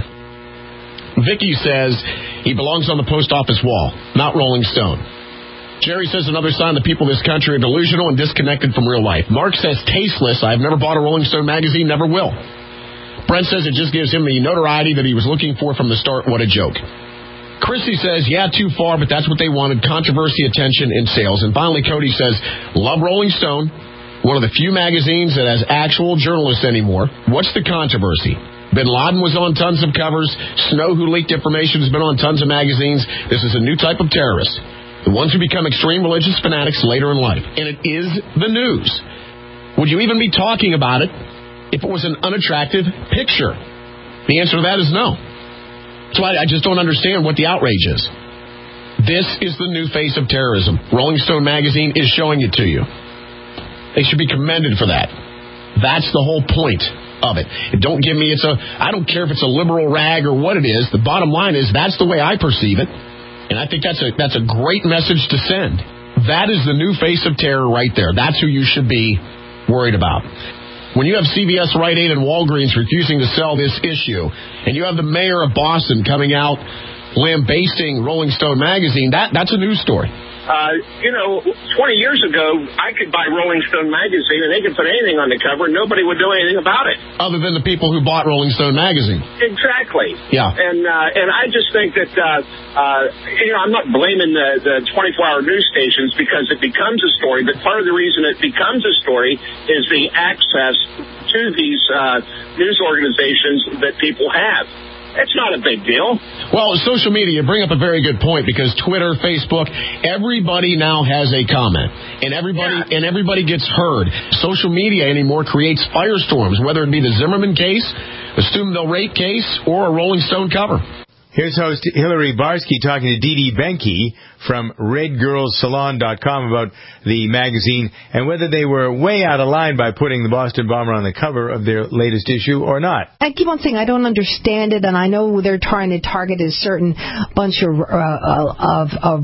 Vicky says he belongs on the post office wall, not Rolling Stone. Jerry says another sign that people in this country are delusional and disconnected from real life. Mark says tasteless. I've never bought a Rolling Stone magazine, never will. Brent says it just gives him the notoriety that he was looking for from the start. What a joke. Chrissy says, yeah, too far, but that's what they wanted, controversy, attention, and sales. And finally, Cody says, love Rolling Stone, one of the few magazines that has actual journalists anymore. What's the controversy? Bin Laden was on tons of covers. Snow, who leaked information, has been on tons of magazines. This is a new type of terrorist. The ones who become extreme religious fanatics later in life. And it is the news. Would you even be talking about it if it was an unattractive picture? The answer to that is no. So I, I just don't understand what the outrage is. This is the new face of terrorism. Rolling Stone magazine is showing it to you. They should be commended for that. That's the whole point of it. And don't give me it's a, I don't care if it's a liberal rag or what it is. The bottom line is that's the way I perceive it. And I think that's a, that's a great message to send. That is the new face of terror right there. That's who you should be worried about. When you have C V S, Rite Aid, and Walgreens refusing to sell this issue, and you have the mayor of Boston coming out lambasting Rolling Stone magazine, that that's a news story. Uh, you know, twenty years ago, I could buy Rolling Stone magazine, and they could put anything on the cover, and nobody would do anything about it. Other than the people who bought Rolling Stone magazine. Exactly. Yeah. And uh, and I just think that, uh, uh, you know, I'm not blaming the, the twenty-four hour news stations because it becomes a story, but part of the reason it becomes a story is the access to these uh, news organizations that people have. It's not a big deal. Well, social media, you bring up a very good point because Twitter, Facebook, everybody now has a comment, and everybody yeah. and everybody gets heard. Social media anymore creates firestorms, whether it be the Zimmerman case, the Steubenville rape case, or a Rolling Stone cover. Here's host Hillary Barsky talking to Dee Dee Benke from red girls salon dot com about the magazine and whether they were way out of line by putting the Boston bomber on the cover of their latest issue or not. I keep on saying I don't understand it, and I know they're trying to target a certain bunch of uh, of, of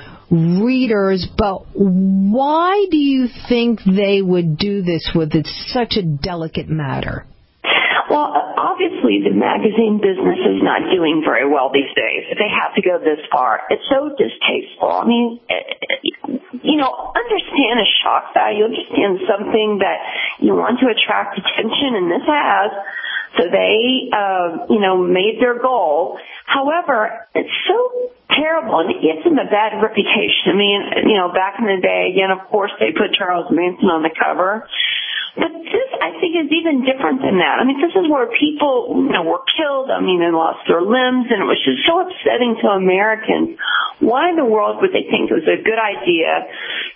readers, but why do you think they would do this with it's such a delicate matter? Well, obviously the magazine business is not doing very well these days. They have to go this far. It's so distasteful. I mean, you know, understand a shock value, understand something that you want to attract attention, and this has. So they, uh, you know, made their goal. However, it's so terrible, and it gives them a bad reputation. I mean, you know, back in the day, again, of course, they put Charles Manson on the cover. But this, I think, is even different than that. I mean, this is where people, you know, were killed. I mean, they lost their limbs, and it was just so upsetting to Americans. Why in the world would they think it was a good idea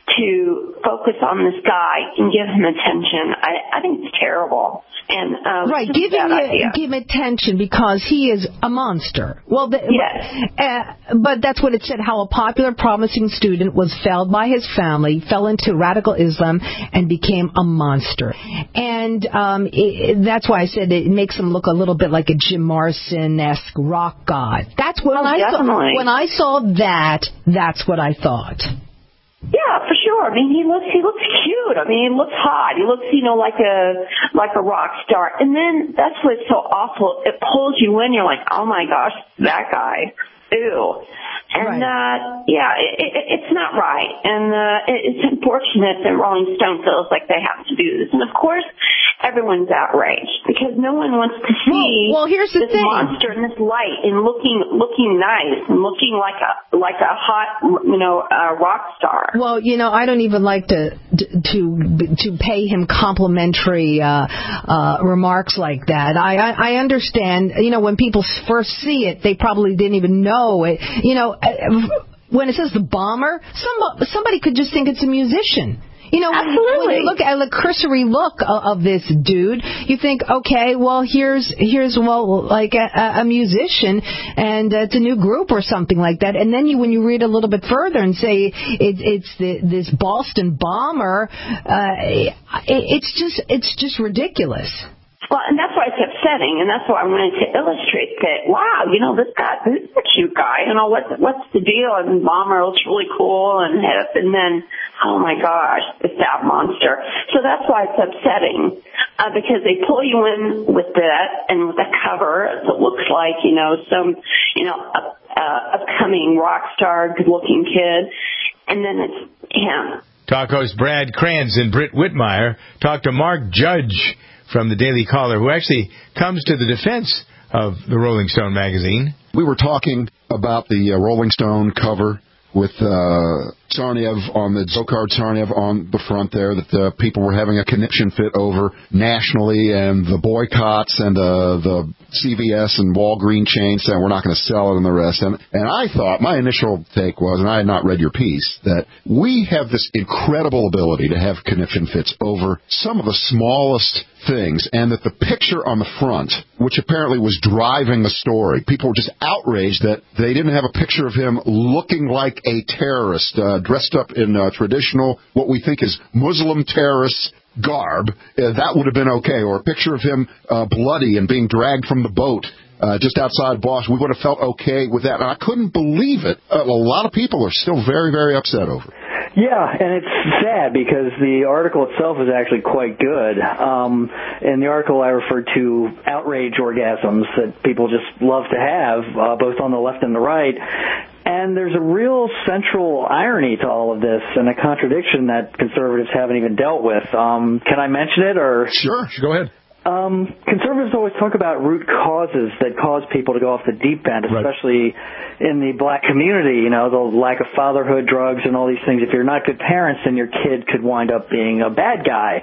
to focus on this guy and give him attention? I, I think it's terrible. And um, right, give him, give him attention because he is a monster. Well, the, yes. uh, but that's what it said, how a popular, promising student was failed by his family, fell into radical Islam, and became a monster. And um, it, that's why I said it makes him look a little bit like a Jim Morrison-esque rock god. That's when, oh, I definitely. saw, when I saw that, that's what I thought. Yeah, for sure. I mean, he looks he looks cute. I mean, he looks hot. He looks, you know, like a like a rock star. And then that's what's so awful. It pulls you in. You're like, oh my gosh, that guy. Ew. And, right. uh, yeah, it, it, it's not right. And, uh, it, it's unfortunate that Rolling Stone feels like they have to do this. And of course, everyone's outraged because no one wants to see well, well, here's the this thing. monster in this light and looking, looking nice and looking like a, like a hot, you know, uh, rock star. Well, you know, I don't even like to, to, to pay him complimentary, uh, uh, remarks like that. I, I, I understand, you know, when people first see it, they probably didn't even know it, you know, when it says the bomber, some, somebody could just think it's a musician. You know, when you, when you look at the cursory look of, of this dude, you think, okay, well, here's, here's well, like a, a musician, and uh, it's a new group or something like that. And then you, when you read a little bit further and say it, it's the, this Boston bomber, uh, it, it's just, it's just ridiculous. Well, and that's why it's upsetting, and that's why I wanted to illustrate that, wow, you know, this guy, this is a cute guy, you know, what's, what's the deal? And Bomber looks really cool and hip, and then, oh my gosh, it's that monster. So that's why it's upsetting, uh, because they pull you in with that, and with a cover that looks like, you know, some, you know, uh, uh, upcoming rock star, good-looking kid, and then it's him. Talk host Brad Kranz and Britt Whitmire talked to Mark Judge from the Daily Caller, who actually comes to the defense of the Rolling Stone magazine. We were talking about the uh, Rolling Stone cover with uh, Tsarnaev on the Dzhokhar Tsarnaev on the front there, that uh, people were having a conniption fit over nationally, and the boycotts and uh, the C V S and Walgreens chains saying we're not going to sell it and the rest. And, and I thought, my initial take was, and I had not read your piece, that we have this incredible ability to have conniption fits over some of the smallest things, and that the picture on the front, which apparently was driving the story, people were just outraged that they didn't have a picture of him looking like a terrorist, uh, dressed up in uh, traditional, what we think is Muslim terrorist garb. Uh, that would have been okay. Or a picture of him uh, bloody and being dragged from the boat uh, just outside Boston. We would have felt okay with that. And I couldn't believe it. Uh, a lot of people are still very, very upset over it. Yeah, and it's sad because the article itself is actually quite good. Um, in the article, I referred to outrage orgasms that people just love to have, uh, both on the left and the right. And there's a real central irony to all of this, and a contradiction that conservatives haven't even dealt with. Um, can I mention it? Or Sure, go ahead. Um, conservatives always talk about root causes that cause people to go off the deep end, especially right. in the black community, you know, the lack of fatherhood, drugs, and all these things. If you're not good parents, then your kid could wind up being a bad guy.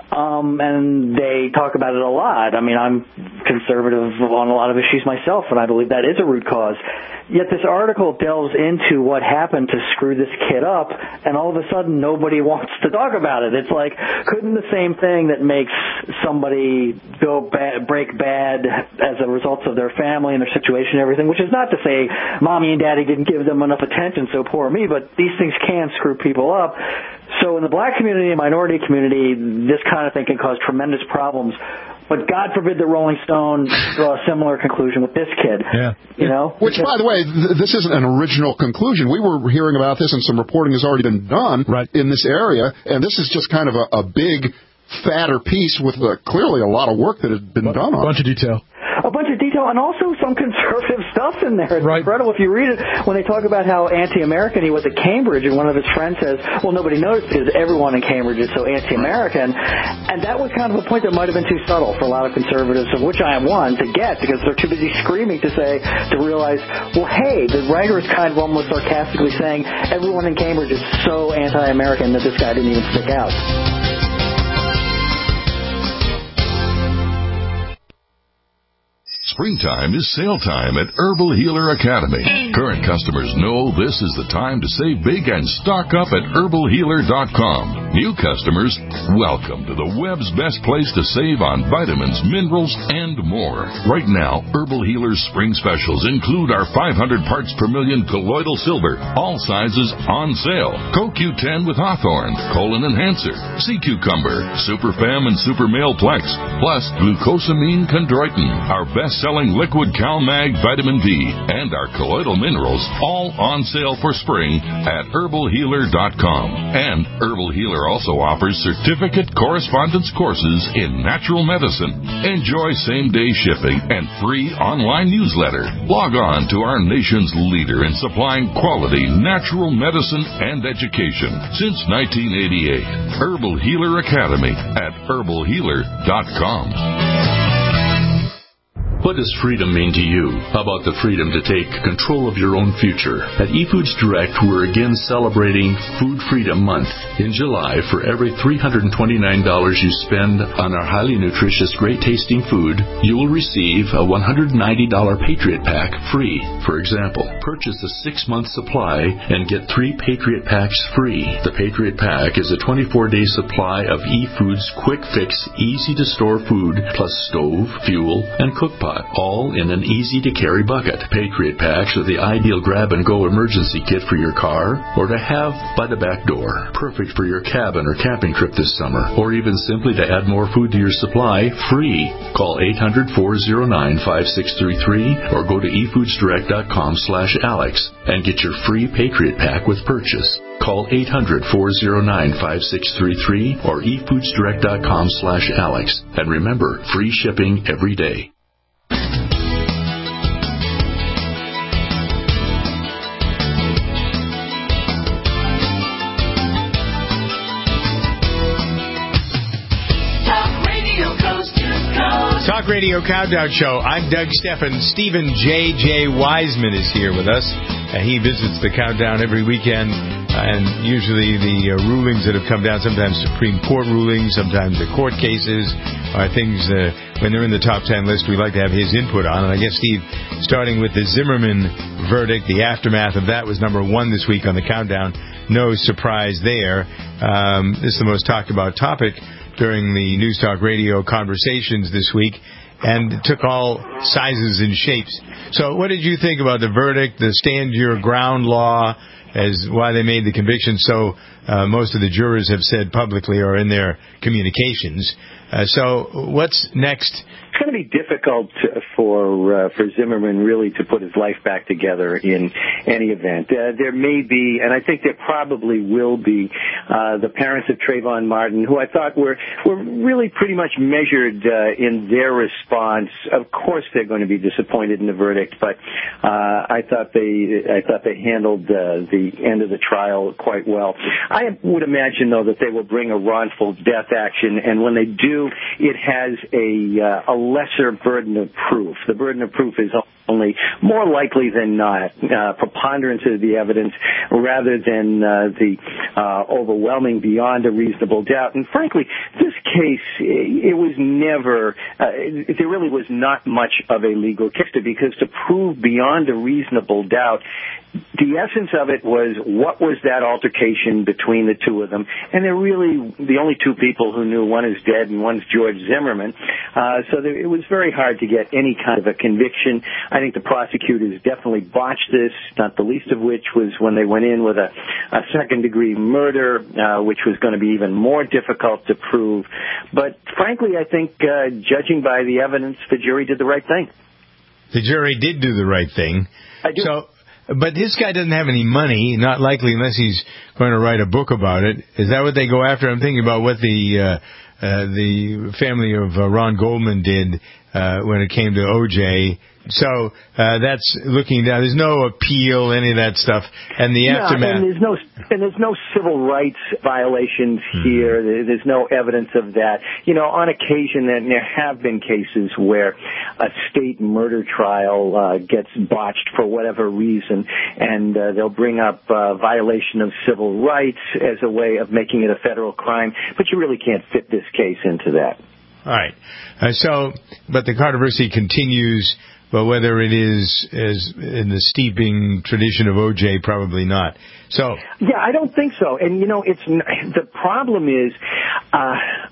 Um, and they talk about it a lot. I mean, I'm conservative on a lot of issues myself, and I believe that is a root cause. Yet this article delves into what happened to screw this kid up, and all of a sudden nobody wants to talk about it. It's like, couldn't the same thing that makes somebody go bad, break bad as a result of their family and their situation and everything, which is not to say mommy and daddy didn't give them enough attention, so poor me, but these things can screw people up. So in the black community and minority community, this kind of thing can cause tremendous problems. But God forbid the Rolling Stone draw a similar conclusion with this kid. Yeah. You know? Which, by the way, th- this isn't an original conclusion. We were hearing about this, and some reporting has already been done right. in this area, and this is just kind of a, a big, fatter piece with uh, clearly a lot of work that has been B- done on it. Bunch of detail. a bunch of detail and also some conservative stuff in there. It's right. incredible if you read it when they talk about how anti-American he was at Cambridge, and one of his friends says, well, nobody noticed because everyone in Cambridge is so anti-American. And that was kind of a point that might have been too subtle for a lot of conservatives, of which I am one, to get, because they're too busy screaming to say, to realize, well, hey, the writer is kind of almost sarcastically saying everyone in Cambridge is so anti-American that this guy didn't even stick out. Springtime is sale time at Herbal Healer Academy. Current customers know this is the time to save big and stock up at herbal healer dot com. New customers, welcome to the web's best place to save on vitamins, minerals, and more. Right now, Herbal Healer's spring specials include our five hundred parts per million colloidal silver, all sizes on sale. Co Q ten with Hawthorne, Colon Enhancer, Sea Cucumber, Super Fem and Super Male Plex, plus Glucosamine Chondroitin, our best-selling liquid CalMag Vitamin D, and our colloidal minerals, all on sale for spring at herbal healer dot com. And Herbal Healer also offers certificate correspondence courses in natural medicine. Enjoy same-day shipping and free online newsletter. Log on to our nation's leader in supplying quality natural medicine and education since nineteen eighty-eight. Herbal Healer Academy at herbal healer dot com. What does freedom mean to you? How about the freedom to take control of your own future? At eFoods Direct, we're again celebrating Food Freedom Month. In July, for every three hundred twenty-nine dollars you spend on our highly nutritious, great-tasting food, you will receive a one hundred ninety dollars Patriot Pack free. For example, purchase a six-month supply and get three Patriot Packs free. The Patriot Pack is a twenty-four day supply of eFoods quick-fix, easy-to-store food, plus stove, fuel, and cookpot, all in an easy-to-carry bucket. Patriot Packs are the ideal grab-and-go emergency kit for your car or to have by the back door. Perfect for your cabin or camping trip this summer, or even simply to add more food to your supply, free. Call eight hundred, four oh nine, five six three three or go to e foods direct dot com slash alex and get your free Patriot Pack with purchase. Call eight hundred, four oh nine, five six three three or e foods direct dot com slash alex. And remember, free shipping every day. Talk Radio Countdown Show. I'm Doug Steffen. Stephen J J. Wiseman is here with us. Uh, he visits the Countdown every weekend, uh, and usually the uh, rulings that have come down, sometimes Supreme Court rulings, sometimes the court cases, are things, uh, when they're in the top ten list, we like to have his input on. And I guess, Steve, starting with the Zimmerman verdict, the aftermath of that was number one this week on the Countdown. No surprise there. Um, this is the most talked about topic during the News Talk Radio conversations this week, and it took all sizes and shapes. So what did you think about the verdict, the stand your ground law, as why they made the conviction? So uh, most of the jurors have said publicly or in their communications. Uh, so what's next? It's going to be difficult for uh, for Zimmerman really to put his life back together in any event. Uh, there may be, and I think there probably will be, uh, the parents of Trayvon Martin, who I thought were were really pretty much measured uh, in their response. Of course, they're going to be disappointed in the verdict, but uh, I thought they I thought they handled uh, the end of the trial quite well. I would imagine, though, that they will bring a wrongful death action, and when they do, it has a uh, a lesser burden of proof. The burden of proof is only more likely than not uh, preponderance of the evidence rather than uh, the uh, overwhelming beyond a reasonable doubt. And frankly, this case, it was never, uh, there really was not much of a legal case, because to prove beyond a reasonable doubt, the essence of it was, what was that altercation between the two of them? And they're really the only two people who knew. One is dead and one's George Zimmerman. Uh, so there, it was very hard to get any kind of a conviction. I think the prosecutors definitely botched this, not the least of which was when they went in with a, a second-degree murder, uh, which was going to be even more difficult to prove. But frankly, I think, uh, judging by the evidence, the jury did the right thing. The jury did do the right thing. I do. So, but this guy doesn't have any money, not likely unless he's going to write a book about it. Is that what they go after? I'm thinking about what the uh, uh, the family of uh, Ron Goldman did. uh, when it came to O J. So uh, that's looking down. There's no appeal, any of that stuff, and the yeah, aftermath. And there's no and there's no civil rights violations hmm. here. There's no evidence of that. You know, on occasion, and there have been cases where a state murder trial uh, gets botched for whatever reason, and uh, they'll bring up uh, violation of civil rights as a way of making it a federal crime. But you really can't fit this case into that. All right. Uh, so, but the controversy continues. But whether it is as in the steeping tradition of O J, probably not. So yeah, I don't think so. And you know, it's the problem is. Uh,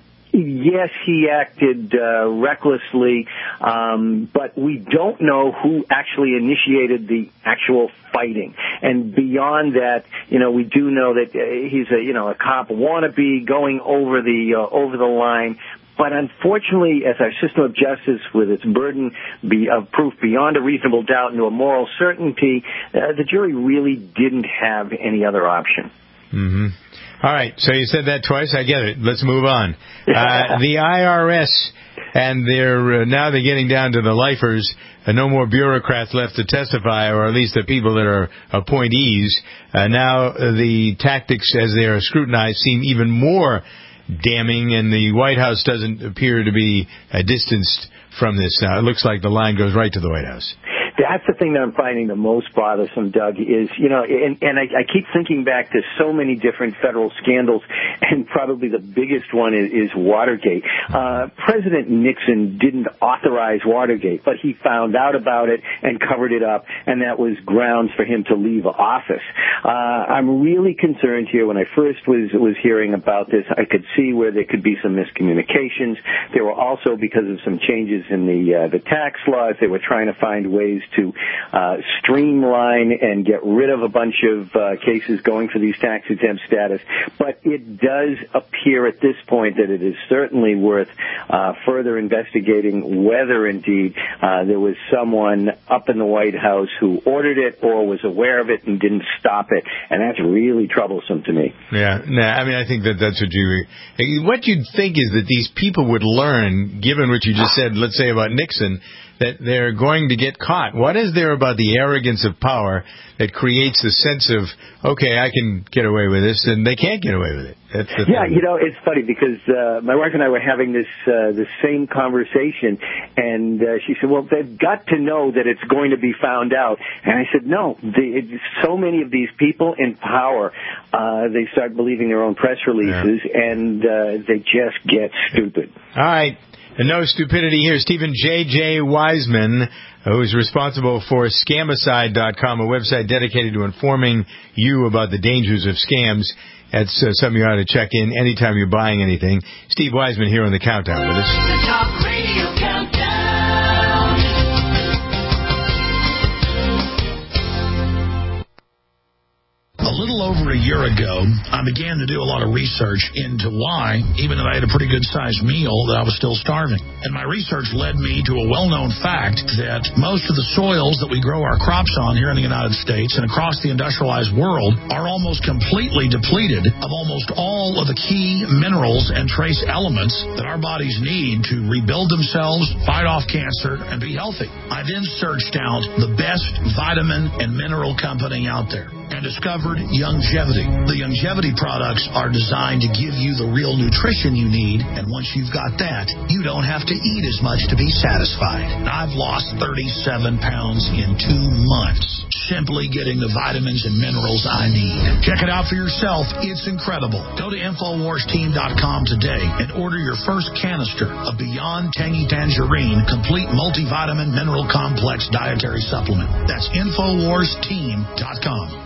Yes, he acted uh, recklessly, um, but we don't know who actually initiated the actual fighting. And beyond that, you know, we do know that uh, he's a you know a cop wannabe going over the uh, over the line. But unfortunately, as our system of justice, with its burden be of proof beyond a reasonable doubt into a moral certainty, uh, the jury really didn't have any other option. Mm-hmm. All right, so you said that twice. I get it. Let's move on. Uh, the I R S, and they're uh, now they're getting down to the lifers. Uh, no more bureaucrats left to testify, or at least the people that are appointees. Uh, now uh, the tactics, as they are scrutinized, seem even more damning, and the White House doesn't appear to be uh, distanced from this. Now, it looks like the line goes right to the White House. That's the thing that I'm finding the most bothersome, Doug, is, you know, and, and I, I keep thinking back to so many different federal scandals, and probably the biggest one is, is Watergate. Uh, President Nixon didn't authorize Watergate, but he found out about it and covered it up, and that was grounds for him to leave office. Uh, I'm really concerned here. When I first was, was hearing about this, I could see where there could be some miscommunications. There were also, because of some changes in the, uh, the tax laws, they were trying to find ways to uh, streamline and get rid of a bunch of uh, cases going for these tax-exempt status. But it does appear at this point that it is certainly worth uh, further investigating whether, indeed, uh, there was someone up in the White House who ordered it or was aware of it and didn't stop it. And that's really troublesome to me. Yeah, nah, I mean, I think that that's what you... What you'd think is that these people would learn, given what you just said, let's say about Nixon, that they're going to get caught. What is there about the arrogance of power that creates the sense of, okay, I can get away with this, and they can't get away with it? That's the yeah, thing. You know, it's funny because uh, my wife and I were having this uh, this same conversation, and uh, she said, well, they've got to know that it's going to be found out. And I said, no, the, it, so many of these people in power, uh, they start believing their own press releases, yeah. and uh, they just get stupid. All right. And no stupidity here. Stephen J J. Wiseman, who is responsible for Scamicide dot com, a website dedicated to informing you about the dangers of scams. That's uh, something you ought to check in anytime you're buying anything. Steve Wiseman here on the Countdown with us. The Talk Radio Countdown. A little over a year ago, I began to do a lot of research into why, even though I had a pretty good-sized meal, that I was still starving. And my research led me to a well-known fact that most of the soils that we grow our crops on here in the United States and across the industrialized world are almost completely depleted of almost all of the key minerals and trace elements that our bodies need to rebuild themselves, fight off cancer, and be healthy. I then searched out the best vitamin and mineral company out there and discovered Youngevity. The Youngevity products are designed to give you the real nutrition you need, and once you've got that, you don't have to eat as much to be satisfied. I've lost thirty-seven pounds in two months simply getting the vitamins and minerals I need. Check it out for yourself. It's incredible. Go to Infowars Team dot com today and order your first canister of Beyond Tangy Tangerine Complete Multivitamin Mineral Complex Dietary Supplement. That's Infowars Team dot com.